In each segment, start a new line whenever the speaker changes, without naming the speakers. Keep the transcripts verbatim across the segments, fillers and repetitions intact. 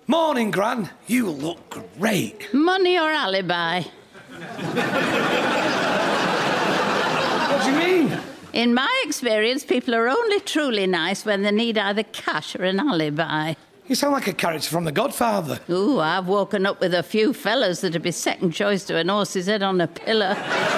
Morning, Gran. You look great.
Money or alibi?
What do you mean?
In my experience, people are only truly nice when they need either cash or an alibi.
You sound like a character from The Godfather.
Ooh, I've woken up with a few fellas that'd be second choice to an horse's head on a pillar.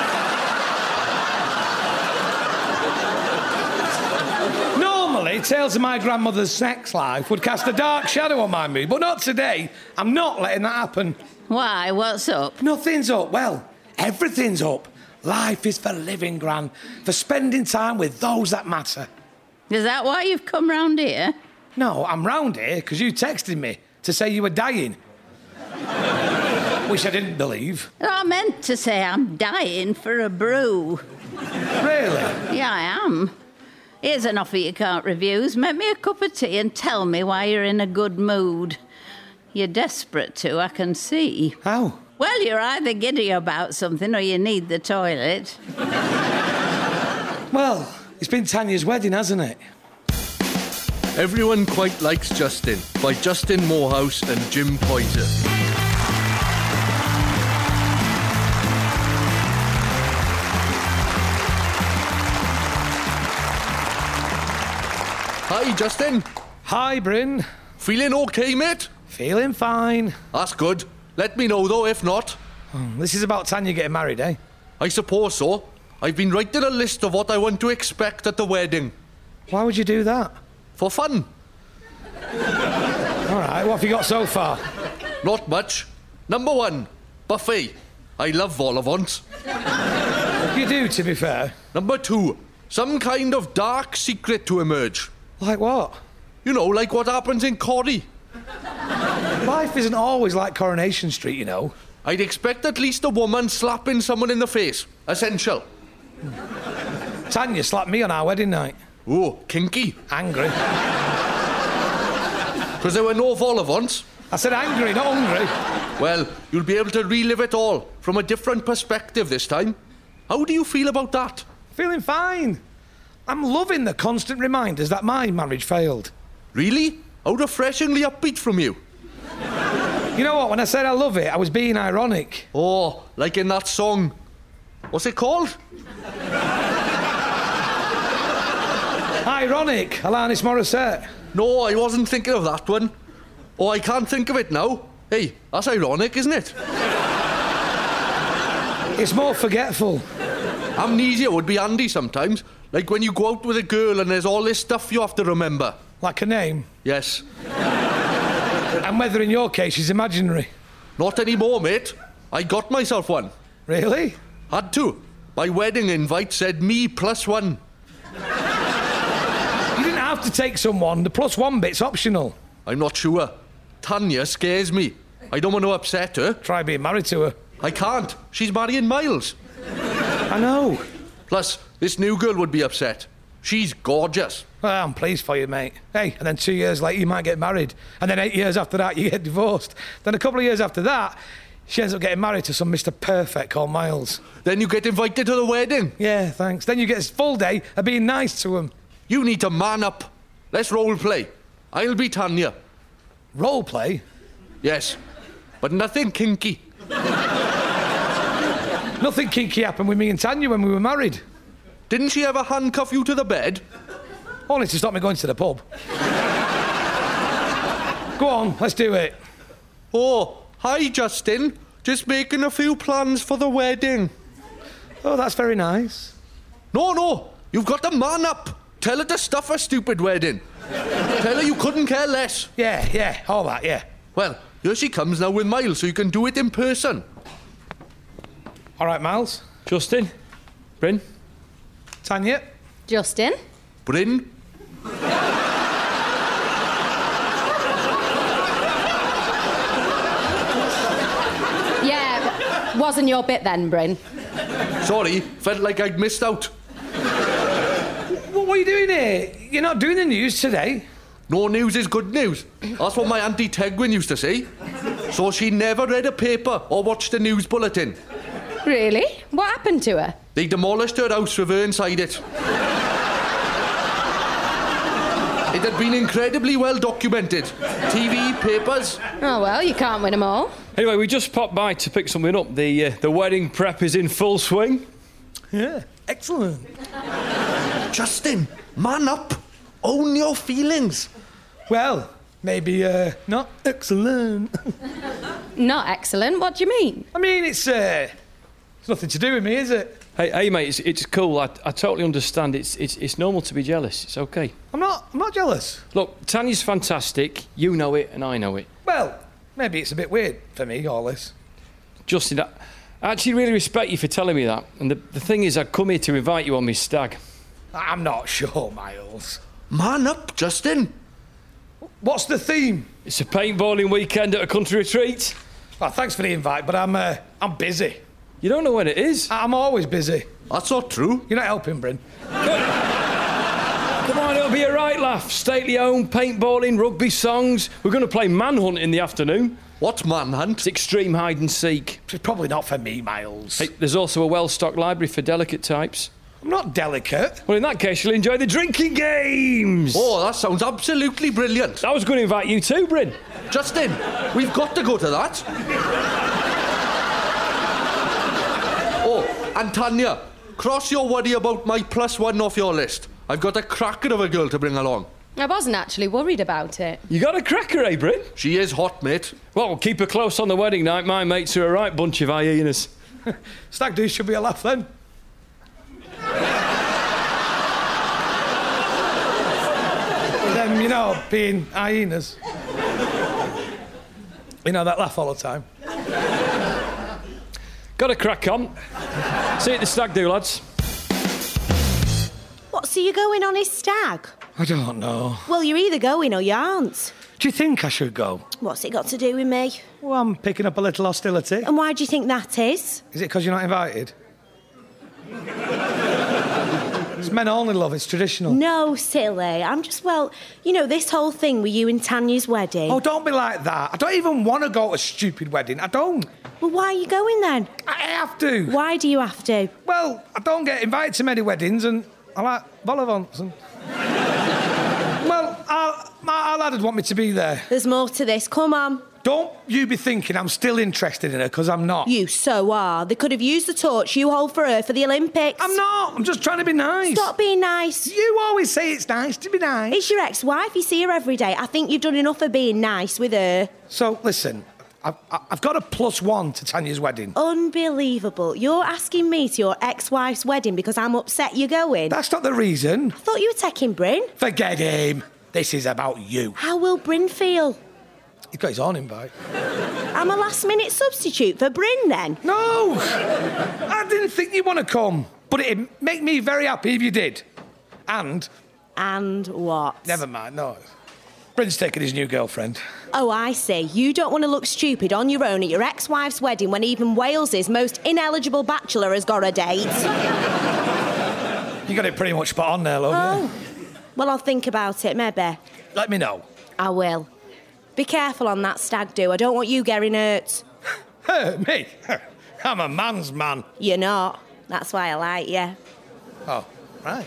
Normally, tales of my grandmother's sex life would cast a dark shadow on my mood, but not today. I'm not letting that happen.
Why? What's up?
Nothing's up. Well, everything's up. Life is for living, Gran, for spending time with those that matter.
Is that why you've come round here?
No, I'm round here because you texted me to say you were dying. Which I didn't believe.
I meant to say I'm dying for a brew.
Really?
Yeah, I am. Here's an offer you can't refuse. Make me a cup of tea and tell me why you're in a good mood. You're desperate to, I can see.
How?
Well, you're either giddy about something or you need the toilet.
Well, it's been Tanya's wedding, hasn't it?
Everyone Quite Likes Justin by Justin Morehouse and Jim Poyser. Hi, Justin.
Hi, Bryn.
Feeling okay, mate?
Feeling fine.
That's good. Let me know, though, if not.
Oh, this is about Tanya getting married, eh?
I suppose so. I've been writing a list of what I want to expect at the wedding.
Why would you do that?
For fun.
All right, what have you got so far?
Not much. Number one, buffet. I love vol au vents.
You do, to be fair.
Number two, some kind of dark secret to emerge.
Like what?
You know, like what happens in Corrie.
Life isn't always like Coronation Street, you know.
I'd expect at least a woman slapping someone in the face. Essential.
Tanya slapped me on our wedding night.
Oh, kinky.
Angry.
Because there were no vol au vents.
I said angry, not hungry.
Well, you'll be able to relive it all from a different perspective this time. How do you feel about that?
Feeling fine. I'm loving the constant reminders that my marriage failed.
Really? How refreshingly upbeat from you.
You know what, when I said I love it, I was being ironic.
Oh, like in that song. What's it called?
Ironic, Alanis Morissette.
No, I wasn't thinking of that one. Oh, I can't think of it now. Hey, that's ironic, isn't it?
It's more forgetful.
Amnesia would be handy sometimes. Like when you go out with a girl and there's all this stuff you have to remember.
Like a name.
Yes.
And whether in your case she's imaginary.
Not anymore, mate. I got myself one.
Really?
Had to. My wedding invite said me plus one.
You didn't have to take someone. The plus one bit's optional.
I'm not sure. Tanya scares me. I don't want to upset her.
Try being married to her.
I can't. She's marrying Miles.
I know.
Plus, this new girl would be upset. She's gorgeous.
Well, I'm pleased for you, mate. Hey, and then two years later you might get married. And then eight years after that you get divorced. Then a couple of years after that, she ends up getting married to some Mister Perfect called Miles.
Then you get invited to the wedding.
Yeah, thanks. Then you get a full day of being nice to him.
You need to man up. Let's role play. I'll be Tanya.
Role play?
Yes, but nothing kinky.
Nothing kinky happened with me and Tanya when we were married.
Didn't she ever handcuff you to the bed?
Only to stop me going to the pub. Go on, let's do it.
Oh, hi, Justin. Just making a few plans for the wedding.
Oh, that's very nice.
No, no, you've got to man up. Tell her to stuff a stupid wedding. Tell her you couldn't care less.
Yeah, yeah, all that, yeah.
Well, here she comes now with Miles, so you can do it in person.
All right, Miles.
Justin. Bryn.
Tanya.
Justin.
Bryn.
Yeah, wasn't your bit then, Bryn.
Sorry, felt like I'd missed out.
What are you doing here? You're not doing the news today.
No news is good news. That's what my Auntie Tegwin used to say. So she never read a paper or watched a news bulletin.
Really? What happened to her?
They demolished her house with her inside it. It had been incredibly well documented. T V, papers.
Oh, well, you can't win them all.
Anyway, we just popped by to pick something up. The uh, the wedding prep is in full swing.
Yeah, excellent.
Justin, man up. Own your feelings.
Well, maybe uh, not excellent.
Not excellent. What do you mean?
I mean, it's uh, it's nothing to do with me, is it?
Hey, hey, mate, it's, it's cool. I, I totally understand. It's, it's it's normal to be jealous. It's okay.
I'm not. I'm not jealous.
Look, Tanya's fantastic. You know it, and I know it.
Well, maybe it's a bit weird for me, all this.
Justin, I, I actually really respect you for telling me that. And the, the thing is, I'd come here to invite you on my stag.
I'm not sure, Miles.
Man up, Justin.
What's the theme?
It's a paintballing weekend at a country retreat.
Well, thanks for the invite, but I'm uh, I'm busy.
You don't know when it is.
I'm always busy.
That's not true.
You're not helping, Bryn.
Come on, it'll be a right laugh. Stately home, paintballing, rugby songs. We're going to play manhunt in the afternoon.
What's manhunt?
It's extreme hide and seek.
It's probably not for me, Miles.
Hey, there's also a well-stocked library for delicate types.
I'm not delicate.
Well, in that case, you'll enjoy the drinking games.
Oh, that sounds absolutely brilliant.
I was going to invite you too, Bryn.
Justin, we've got to go to that. Oh, and Tanya, cross your worry about my plus one off your list. I've got a cracker of a girl to bring along.
I wasn't actually worried about it.
You got a cracker, eh, Bryn?
She is hot, mate.
Well, we'll keep her close on the wedding night. My mates are a right bunch of hyenas.
Stag do should be a laugh then. Them, you know, being hyenas. You know, that laugh all the time.
Got a crack on. See you at the stag do, lads.
What, so you're going on his stag?
I don't know.
Well, you're either going or you aren't.
Do you think I should go?
What's it got to do with me?
Well, I'm picking up a little hostility.
And why do you think that is?
Is it because you're not invited? It's men only, love. It's traditional.
No, silly. I'm just, well, you know, this whole thing with you and Tanya's wedding.
Oh, don't be like that. I don't even want to go to a stupid wedding. I don't.
Well, why are you going then?
I have to.
Why do you have to?
Well, I don't get invited to many weddings, and I like vol au vents and... Well, our, our lad would want me to be there.
There's more to this. Come on.
Don't you be thinking I'm still interested in her, because I'm not.
You so are. They could have used the torch you hold for her for the Olympics.
I'm not. I'm just trying to be nice.
Stop being nice.
You always say it's nice to be nice.
It's your ex-wife. You see her every day. I think you've done enough of being nice with her.
So, listen, I've, I've got a plus one to Tanya's wedding.
Unbelievable. You're asking me to your ex-wife's wedding because I'm upset you're going?
That's not the reason.
I thought you were taking Bryn.
Forget him. This is about you.
How will Bryn feel?
He's got his own invite.
I'm a last-minute substitute for Bryn, then?
No! I didn't think you'd want to come. But it'd make me very happy if you did. And...
And what?
Never mind, no. Bryn's taking his new girlfriend.
Oh, I see. You don't want to look stupid on your own at your ex-wife's wedding when even Wales's most ineligible bachelor has got a date.
You got it pretty much spot on there, love.
Oh.
Yeah.
Well, I'll think about it, maybe.
Let me know.
I will. Be careful on that stag do. I don't want you getting hurt.
Hurt me? I'm a man's man.
You're not. That's why I like you.
Oh, right.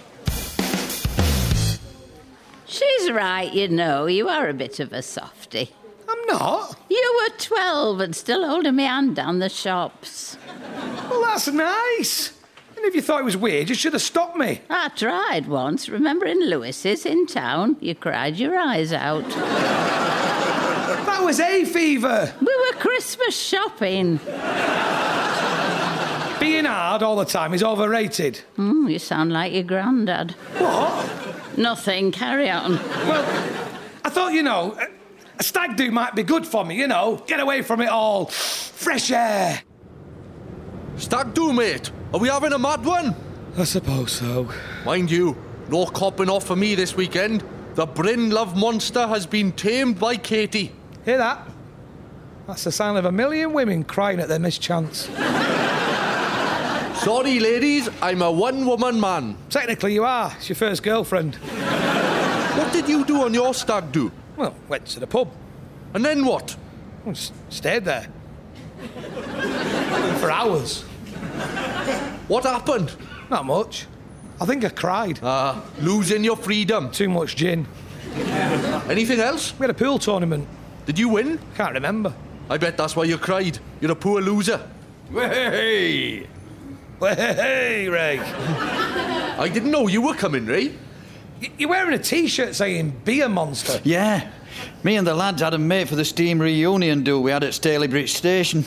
She's right, you know. You are a bit of a softie.
I'm not.
You were twelve and still holding me hand down the shops.
Well, that's nice. And if you thought it was weird, you should have stopped me.
I tried once. Remember in Lewis's in town? You cried your eyes out.
That was hay fever.
We were Christmas shopping.
Being hard all the time is overrated.
Mm, you sound like your granddad.
What?
Nothing. Carry on.
Well, I thought, you know, a stag do might be good for me, you know. Get away from it all. Fresh air.
Stag do, mate. Are we having a mad one?
I suppose so.
Mind you, no copping off for me this weekend. The Bryn love monster has been tamed by Katie.
Hear that? That's the sign of a million women crying at their mischance.
Sorry, ladies, I'm a one-woman man.
Technically, you are. It's your first girlfriend.
What did you do on your stag do?
Well, went to the pub.
And then what?
Well, s- stayed there. For hours.
What happened?
Not much. I think I cried.
Ah, uh, losing your freedom.
Too much gin.
Anything else?
We had a pool tournament.
Did you win?
Can't remember.
I bet that's why you cried. You're a poor loser.
Hey! Hey, Ray!
I didn't know you were coming, Ray.
Y- You're wearing a T-shirt saying Beer Monster.
Yeah. Me and the lads had a mate for the steam reunion do we had at Stalybridge Station.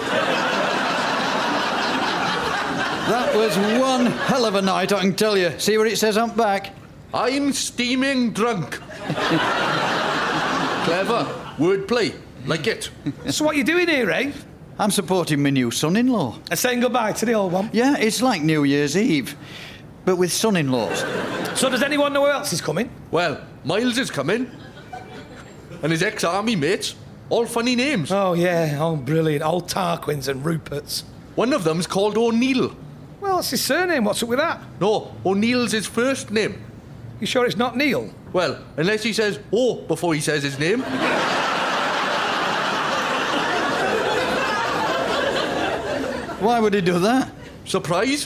That was one hell of a night, I can tell you. See what it says on back?
I'm steaming drunk. Clever. Wordplay. Like it.
So what are you doing here, Ray?
I'm supporting my new son-in-law.
And saying goodbye to the old one.
Yeah, it's like New Year's Eve, but with son-in-laws.
So does anyone know who else is coming?
Well, Miles is coming. And his ex-army mates. All funny names.
Oh, yeah. Oh, brilliant. Old Tarquins and Ruperts.
One of them's called O'Neill.
Well, that's his surname. What's up with that?
No, O'Neill's his first name.
You sure it's not Neil?
Well, unless he says "oh" before he says his name.
Why would he do that?
Surprise?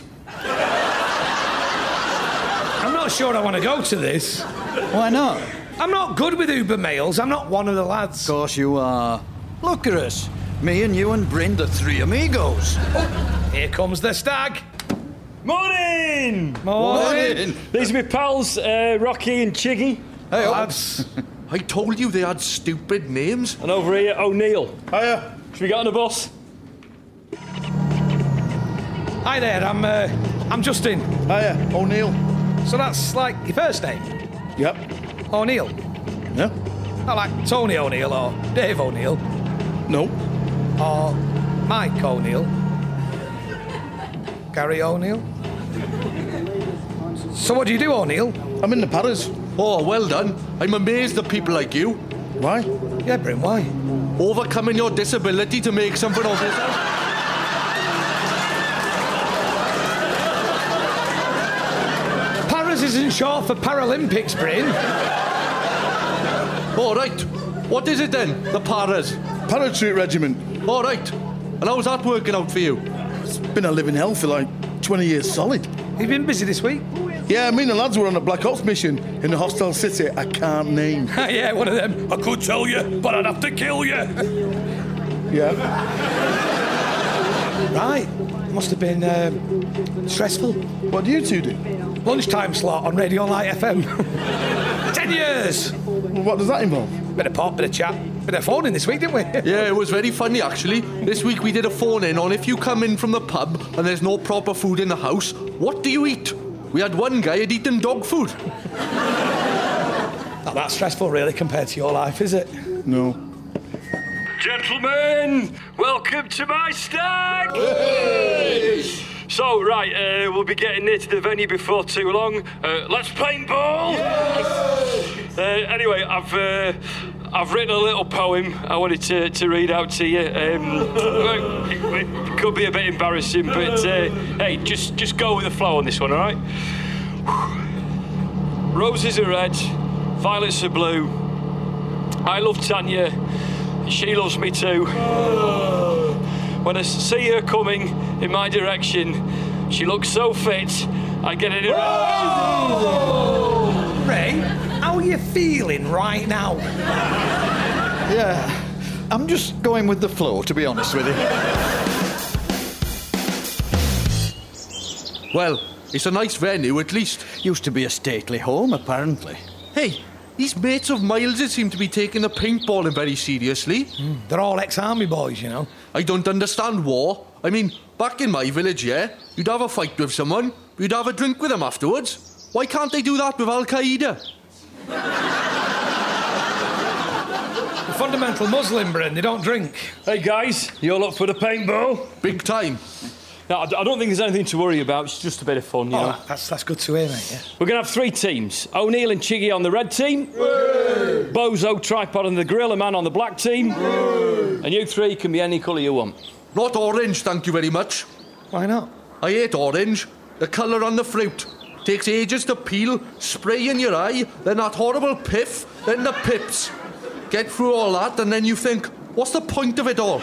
I'm not sure I want to go to this.
Why not?
I'm not good with Uber mails. I'm not one of the lads.
Of course you are. Look at us. Me and you and Bryn, the three amigos.
Here comes the stag.
Morning!
Morning.
These are my pals, uh, Rocky and Chiggy.
Hey,
Lads.
I told you they had stupid names.
And over here, O'Neill. Hiya. Should we get on the bus?
Hi there. I'm uh, I'm Justin.
Hiya, O'Neill.
So that's like your first name,
Yep.
O'Neill.
Yeah?
Not like Tony O'Neill or Dave O'Neill
No.
or Mike O'Neill. Gary O'Neill. So what do you do, O'Neill?
I'm in the Paris.
Oh, well done. I'm amazed at people like you.
Why?
Yeah, Bryn, why?
Overcoming your disability to make something of yourself.
Paras isn't short for Paralympics, Bryn.
All right. What is it then? The Paras.
Parachute Regiment.
All right. And how's that working out for you?
It's been a living hell for like twenty years solid.
You've been busy this week?
Yeah, me and the lads were on a Black Ops mission in a hostile city I can't name.
Yeah, one of them. I could tell you, but I'd have to kill you.
Yeah.
Right. Must have been um, stressful.
What do you two do?
Lunchtime slot on Radio Light F M. Ten years.
What does that involve?
Bit of pop, bit of chat, bit of phoning this week, didn't we?
Yeah, it was very funny actually. This week we did a phone in on if you come in from the pub and there's no proper food in the house, what do you eat? We had one guy had eaten dog food.
Not that stressful, really, compared to your life, is it?
No.
Gentlemen, welcome to my stag! Hey! So, right, uh, we'll be getting near to the venue before too long. Uh, let's paintball! Yes! Uh, anyway, I've uh, I've written a little poem I wanted to, to read out to you. Um, it, it could be a bit embarrassing, but uh, hey, just, just go with the flow on this one, all right? Roses are red, violets are blue. I love Tanya, she loves me too. When I see her coming in my direction, she looks so fit, I get an erection.
Ray, how are you feeling right now?
Yeah, I'm just going with the flow, to be honest with you.
Well, it's a nice venue at least.
Used to be a stately home, apparently.
Hey, these mates of Miles's seem to be taking the paintballing very seriously.
Mm, they're all ex-army boys, you know.
I don't understand war. I mean, back in my village, yeah, you'd have a fight with someone, you'd have a drink with them afterwards. Why can't they do that with Al-Qaeda?
The fundamental Muslim, Bryn, they don't drink.
Hey guys, you all up for the paintball?
Big time.
No, I don't think there's anything to worry about. It's just a bit of fun, you
Oh,
know.
that's, that's good to hear, mate, yeah.
We're going to have three teams. O'Neill and Chiggy on the red team. Yay! Bozo, Tripod and the Gorilla Man on the black team. Yay! And you three can be any colour you want.
Not orange, thank you very much.
Why not?
I hate orange. The colour on the fruit. Takes ages to peel, spray in your eye, then that horrible piff, then the pips. Get through all that and then you think, what's the point of it all?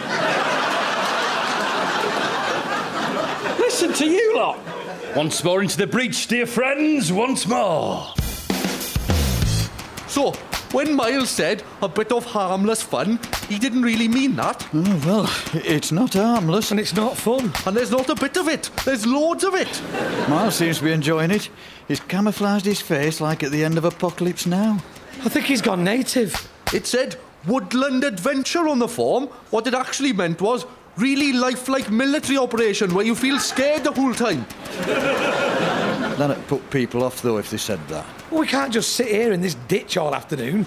Listen to you lot. Once more into the breach, dear friends, once more.
So, when Miles said a bit of harmless fun, he didn't really mean that.
Oh, well, it's not harmless.
And it's not fun.
And there's not a bit of it. There's loads of it.
Miles seems to be enjoying it. He's camouflaged his face like at the end of Apocalypse Now.
I think he's gone native.
It said woodland adventure on the form. What it actually meant was really lifelike military operation where you feel scared the whole time.
That'd put people off, though, if they said that.
Well, we can't just sit here in this ditch all afternoon.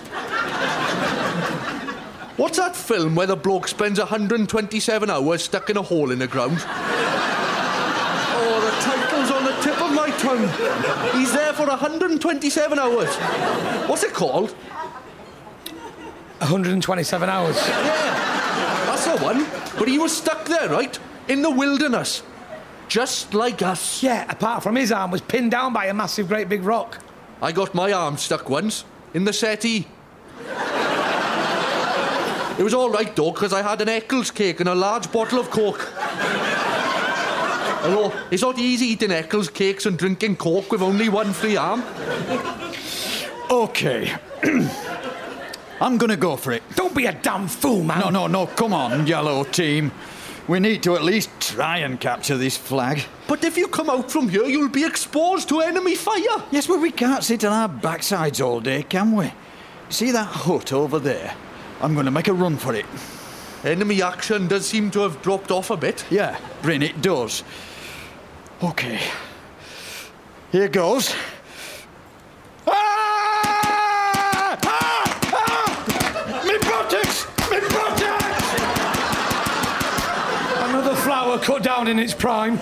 What's that film where the bloke spends one hundred twenty-seven hours stuck in a hole in the ground? Oh, the title's on the tip of my tongue. He's there for one hundred twenty-seven hours. What's it called?
one hundred twenty-seven hours.
Yeah, that's the one. But he was stuck there, right? In the wilderness. Just like us.
Yeah, apart from his arm was pinned down by a massive, great big rock.
I got my arm stuck once, in the settee. It was all right, though, because I had an Eccles cake and a large bottle of Coke. Although, it's not easy eating Eccles cakes and drinking Coke with only one free arm.
OK. I'm going to go for it.
Don't be a damn fool, man.
No, no, no, come on, yellow team. We need to at least try and capture this flag.
But if you come out from here, you'll be exposed to enemy fire.
Yes, but we can't sit on our backsides all day, can we? See that hut over there? I'm going to make a run for it.
Enemy action does seem to have dropped off a bit.
Yeah, Bryn, it does. OK. Here goes. Ah! Ah! Ah! Me buttocks! Me buttocks!
Another flower cut down in its prime.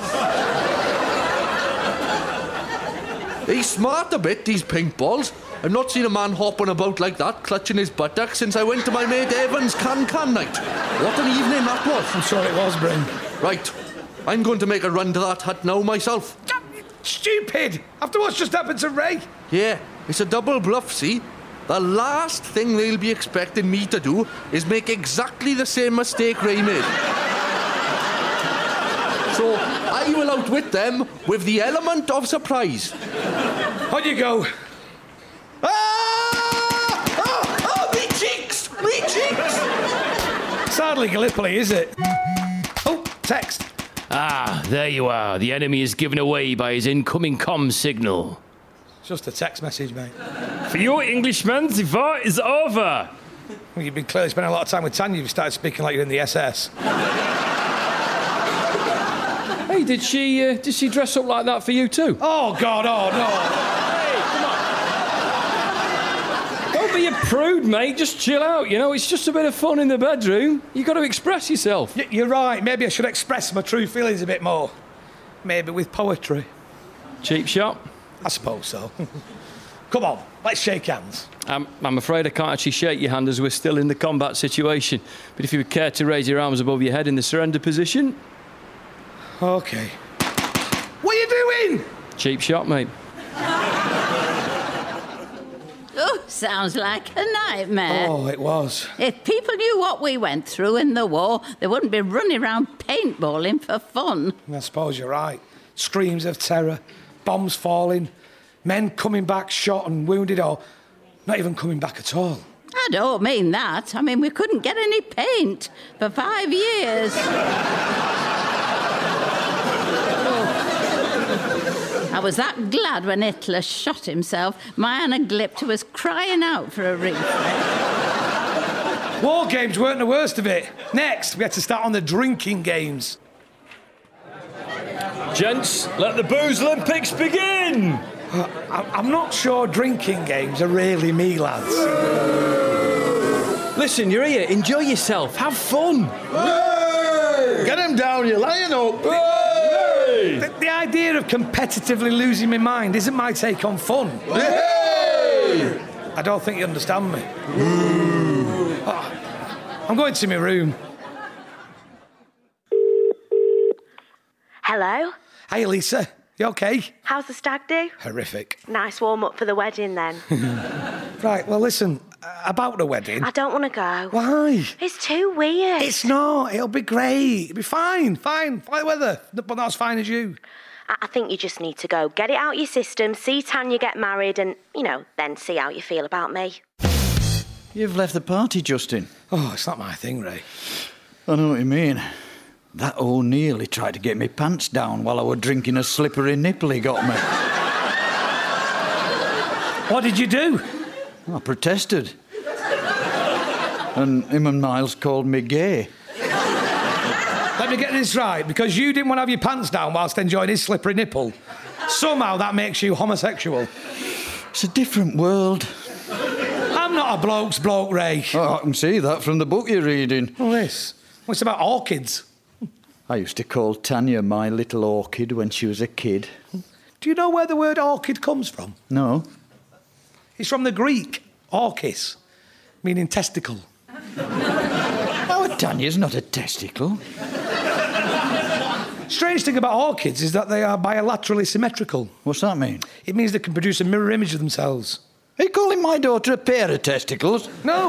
He's smart a bit, these pink balls. I've not seen a man hopping about like that, clutching his buttocks, since I went to my mate Evan's can-can night. What an evening that was.
I'm sure it was, Bryn.
Right. I'm going to make a run to that hut now myself.
Stupid! After what's just happened to Ray.
Yeah, it's a double bluff, see? The last thing they'll be expecting me to do is make exactly the same mistake Ray made. So I will outwit them with the element of surprise.
On you go.
Ah! Oh, oh, me cheeks! Me cheeks!
It's hardly Gallipoli, is it? Oh, text.
Ah, there you are. The enemy is given away by his incoming comm signal.
It's just a text message, mate.
For you Englishmen, the war is over.
Well, you've been clearly spending a lot of time with Tanya. You've started speaking like you're in the S S.
Hey, did she, uh, did she dress up like that for you too?
Oh, God, oh, no.
Don't be a prude, mate. Just chill out, you know. It's just a bit of fun in the bedroom. You've got to express yourself.
Y- you're right. Maybe I should express my true feelings a bit more. Maybe with poetry.
Cheap shot?
I suppose so. Come on, let's shake hands.
I'm, I'm afraid I can't actually shake your hand as we're still in the combat situation. But if you would care to raise your arms above your head in the surrender position...
OK. What are you doing?
Cheap shot, mate.
Oh, sounds like a nightmare.
Oh, it was.
If people knew what we went through in the war, they wouldn't be running around paintballing for fun.
I suppose you're right. Screams of terror, bombs falling, men coming back shot and wounded, or not even coming back at all.
I don't mean that. I mean, we couldn't get any paint for five years. I was that glad when Hitler shot himself. My Anna Glipt was crying out for a refresh.
War games weren't the worst of it. Next, we had to start on the drinking games.
Gents, let the Booze Olympics begin!
Uh, I- I'm not sure drinking games are really me, lads.
Listen, you're here. Enjoy yourself. Have fun.
Hey! Get him down, you're lying up.
The, the idea of competitively losing my mind isn't my take on fun.
Hey!
I don't think you understand me. Oh, I'm going to my room.
Hello?
Hey, Lisa. You OK?
How's the stag do?
Horrific.
Nice warm-up for the wedding, then.
Right, well, listen, uh, about the wedding...
I don't want to go.
Why?
It's too weird.
It's not. It'll be great. It'll be fine, fine. Fine weather. But not as fine as you.
I, I think you just need to go. Get it out your system, see Tanya get married, and, you know, then see how you feel about me.
You've left the party, Justin.
Oh, it's not my thing, Ray.
I know what you mean. That O'Neill, he tried to get me pants down while I were drinking a slippery nipple he got me.
What did you do?
I protested. And him and Miles called me gay.
Let me get this right. Because you didn't want to have your pants down whilst enjoying his slippery nipple, somehow that makes you homosexual.
It's a different world.
I'm not a bloke's bloke, Ray.
Oh, I can see that from the book you're reading.
Oh, this? What's about orchids?
I used to call Tanya my little orchid when she was a kid.
Do you know where the word orchid comes from?
No.
It's from the Greek, orchis, meaning testicle.
Oh, Tanya's not a testicle.
Strange thing about orchids is that they are bilaterally symmetrical.
What's that mean?
It means they can produce a mirror image of themselves.
Are you calling my daughter a pair of testicles?
No.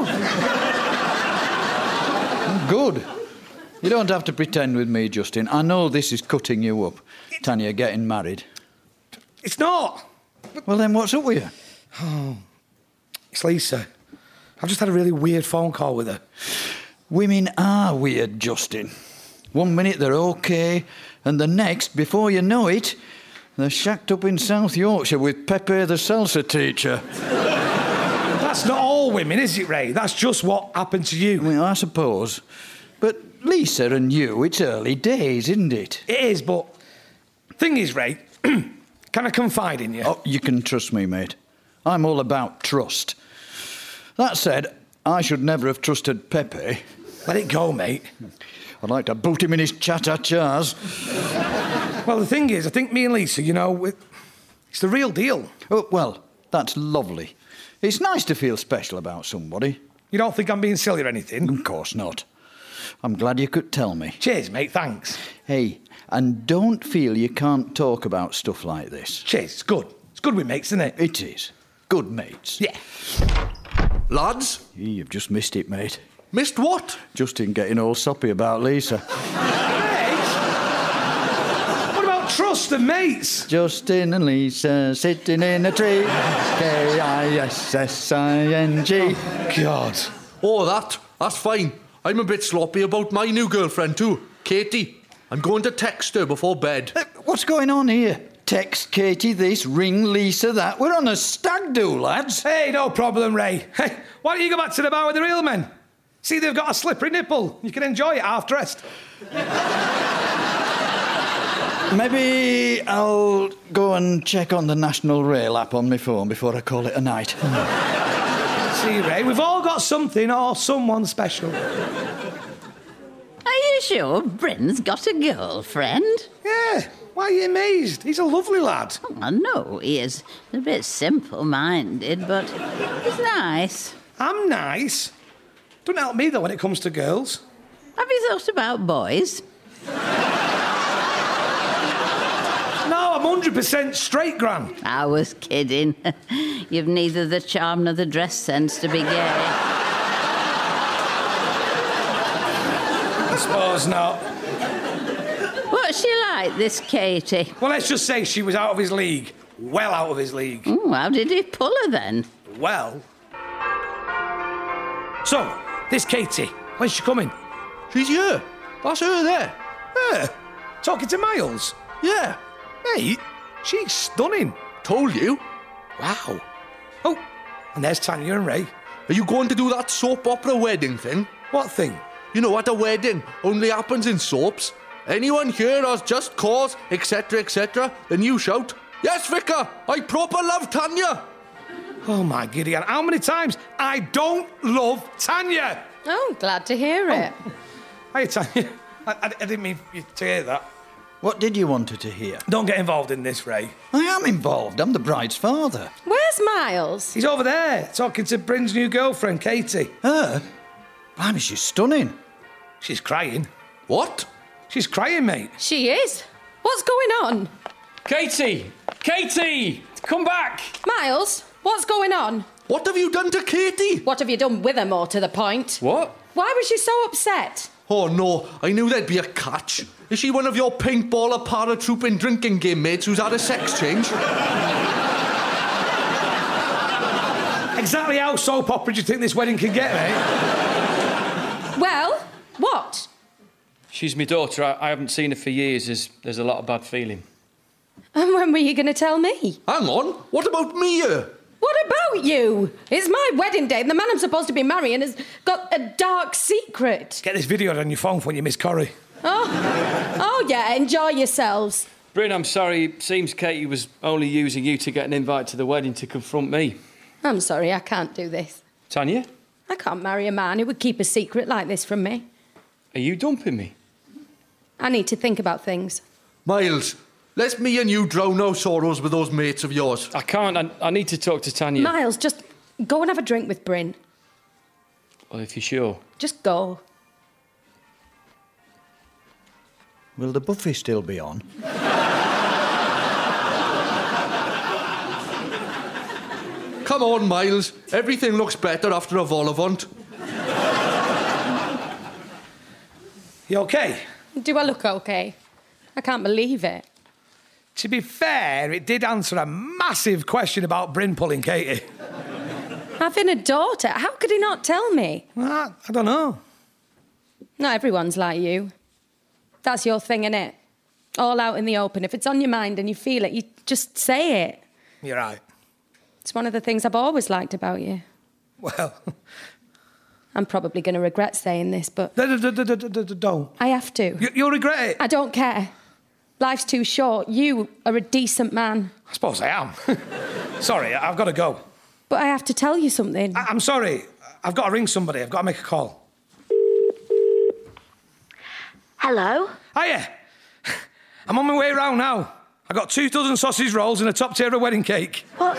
Good. You don't have to pretend with me, Justin. I know this is cutting you up. Tanya getting married.
It's not.
Well, then what's up with you?
Oh, it's Lisa. I've just had a really weird phone call with her.
Women are weird, Justin. One minute they're OK, and the next, before you know it, they're shacked up in South Yorkshire with Pepe the salsa teacher.
That's not all women, is it, Ray? That's just what happened to you.
Well, I suppose. But Lisa and you, it's early days, isn't it?
It is, but... Thing is, Ray, can I confide in you?
Oh, you can trust me, mate. I'm all about trust. That said, I should never have trusted Pepe.
Let it go, mate.
I'd like to boot him in his cha-cha-chas.
Well, the thing is, I think me and Lisa, you know, it's the real deal.
Oh, well, that's lovely. It's nice to feel special about somebody.
You don't think I'm being silly or anything?
Of course not. I'm glad you could tell me.
Cheers, mate, thanks.
Hey, and don't feel you can't talk about stuff like this.
Cheers, it's good. It's good with mates, isn't it?
It is. Good mates.
Yeah.
Lads?
You've just missed it, mate.
Missed what?
Justin getting all soppy about Lisa.
Mates? What about trust and mates?
Justin and Lisa sitting in a tree. K I S S I N G.
Oh, God.
Oh, that. That's fine. I'm a bit sloppy about my new girlfriend too, Katie. I'm going to text her before bed.
Uh, what's going on here? Text Katie this, ring Lisa that. We're on a stag do, lads.
Hey, no problem, Ray. Hey, why don't you go back to the bar with the real men? See, they've got a slippery nipple. You can enjoy it half-dressed.
Maybe I'll go and check on the National Rail app on my phone before I call it a night.
See, Ray, we've all got something or someone special.
Are you sure Bryn's got a girlfriend?
Yeah. Why are you amazed? He's a lovely lad.
Oh, I know he is. A bit simple-minded, but he's nice.
I'm nice. Doesn't help me, though, when it comes to girls.
Have you thought about boys?
No, I'm one hundred percent straight, Gran.
I was kidding. You've neither the charm nor the dress sense to be gay.
I suppose not.
What's she like, this Katie?
Well, let's just say she was out of his league. Well out of his league.
Ooh, how did he pull her, then?
Well... So, this Katie, when's she coming?
She's here. That's her there.
Her? Talking to Miles?
Yeah.
Mate, she's stunning.
Told you.
Wow. Oh, and there's Tanya and Ray.
Are you going to do that soap opera wedding thing?
What thing?
You know, at a wedding only happens in soaps. Anyone here has just cause, et cetera, et cetera, then you shout, "Yes, Vicar, I proper love Tanya."
Oh, my Gideon, how many times? I don't love Tanya.
Oh, glad to hear it.
Oh. Hey, Tanya, I, I, I didn't mean you to hear that.
What did you want her to hear?
Don't get involved in this, Ray.
I am involved. I'm the bride's father.
Where's Miles?
He's over there, talking to Bryn's new girlfriend, Katie.
Her? Blimey, she's stunning.
She's crying.
What?
She's crying, mate.
She is. What's going on?
Katie! Katie! Come back!
Miles, what's going on?
What have you done to Katie?
What have you done with her, more to the point?
What?
Why was she so upset?
Oh no, I knew there'd be a catch. Is she one of your paintballer paratrooping drinking game mates who's had a sex change?
Exactly how soap opera do you think this wedding can get, mate?
Well, what?
She's my daughter. I, I haven't seen her for years. There's, there's a lot of bad feeling.
And when were you going to tell me?
Hang on, what about me here?
What about you? It's my wedding day and the man I'm supposed to be marrying has got a dark secret.
Get this video on your phone for when you miss Corrie.
Oh, oh yeah, enjoy yourselves.
Bryn, I'm sorry. It seems Katie was only using you to get an invite to the wedding to confront me.
I'm sorry, I can't do this.
Tanya?
I can't marry a man who would keep a secret like this from me.
Are you dumping me?
I need to think about things.
Miles, let's me and you drown our sorrows with those mates of yours.
I can't. I, I need to talk to Tanya.
Miles, just go and have a drink with Bryn.
Well, if you're sure.
Just go.
Will the buffet still be on?
Come on, Miles. Everything looks better after a vol au vent.
You okay?
Do I look okay? I can't believe it.
To be fair, it did answer a massive question about Bryn pulling Katie.
Having a daughter, how could he not tell me?
Well, I don't know.
Not everyone's like you. That's your thing, innit? All out in the open. If it's on your mind and you feel it, you just say it.
You're right.
It's one of the things I've always liked about you.
Well...
I'm probably going to regret saying this, but...
Don't.
I have to.
You, you'll regret it.
I don't care. Life's too short. You are a decent man.
I suppose I am. Sorry, I've got to go.
But I have to tell you something.
I- I'm sorry. I've got to ring somebody. I've got to make a call.
Hello?
Hiya. I'm on my way round now. I got two dozen sausage rolls and a top tier of wedding cake.
What?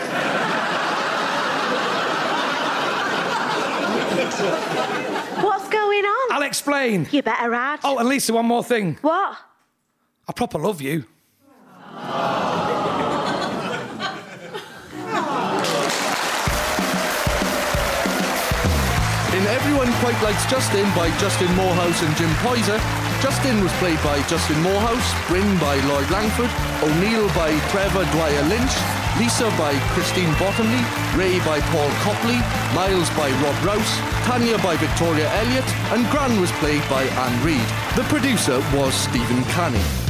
What's going on?
I'll explain.
You better add.
Oh, and Lisa, one more thing.
What?
I proper love you.
In Everyone Quite Likes Justin by Justin Moorhouse and Jim Poyser, Justin was played by Justin Moorhouse, Bryn by Lloyd Langford, O'Neill by Trevor Dwyer-Lynch, Lisa by Christine Bottomley, Ray by Paul Copley, Miles by Rob Rouse, Tanya by Victoria Elliott, and Gran was played by Anne Reid. The producer was Stephen Canning.